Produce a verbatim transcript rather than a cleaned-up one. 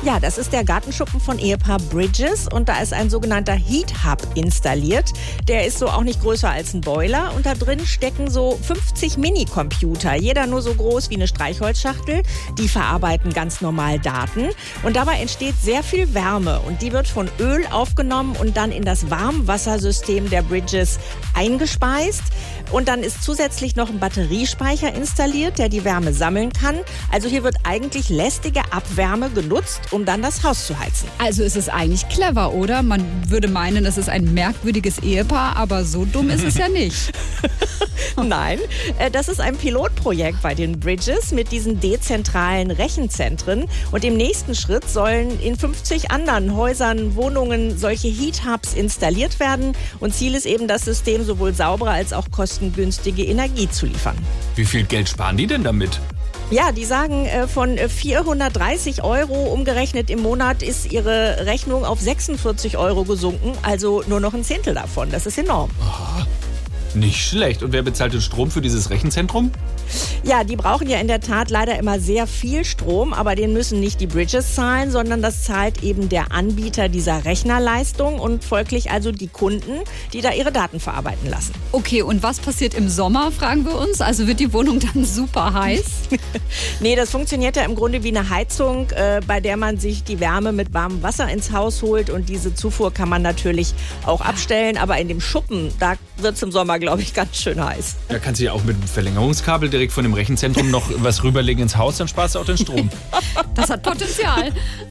Ja, das ist der Gartenschuppen von Ehepaar Bridges und da ist ein sogenannter Heat Hub installiert. Der ist so auch nicht größer als ein Boiler und da drin stecken so fünfzig Minicomputer, jeder nur so groß wie eine Streichholzschachtel. Die verarbeiten ganz normal Daten und dabei entsteht sehr viel Wärme und die wird von Öl aufgenommen und dann in das Warmwassersystem der Bridges eingespeist. Und dann ist zusätzlich noch ein Batteriespeicher installiert, der die Wärme sammeln kann. Also hier wird eigentlich lästige Abwärme genutzt, um dann das Haus zu heizen. Also ist es eigentlich clever, oder? Man würde meinen, es ist ein merkwürdiges Ehepaar, aber so dumm ist es ja nicht. Nein, das ist ein Pilotprojekt bei den Bridges mit diesen dezentralen Rechenzentren. Und im nächsten Schritt sollen in fünfzig anderen Häusern, Wohnungen solche Heat Hubs installiert werden. Und Ziel ist eben, das System sowohl saubere als auch kostengünstige Energie zu liefern. Wie viel Geld sparen die denn damit? Ja, die sagen, von vierhundertdreißig Euro umgerechnet im Monat ist ihre Rechnung auf sechsundvierzig Euro gesunken. Also nur noch ein Zehntel davon. Das ist enorm. Aha. Nicht schlecht. Und wer bezahlt den Strom für dieses Rechenzentrum? Ja, die brauchen ja in der Tat leider immer sehr viel Strom, aber den müssen nicht die Bridges zahlen, sondern das zahlt eben der Anbieter dieser Rechnerleistung und folglich also die Kunden, die da ihre Daten verarbeiten lassen. Okay, und was passiert im Sommer, fragen wir uns? Also wird die Wohnung dann super heiß? Nee, das funktioniert ja im Grunde wie eine Heizung, äh, bei der man sich die Wärme mit warmem Wasser ins Haus holt und diese Zufuhr kann man natürlich auch abstellen, aber in dem Schuppen, da wird es im Sommer, glaube ich, ganz schön heiß. Da kannst du ja auch mit einem Verlängerungskabel direkt von dem Rechenzentrum noch was rüberlegen ins Haus, dann sparst du auch den Strom. Das hat Potenzial.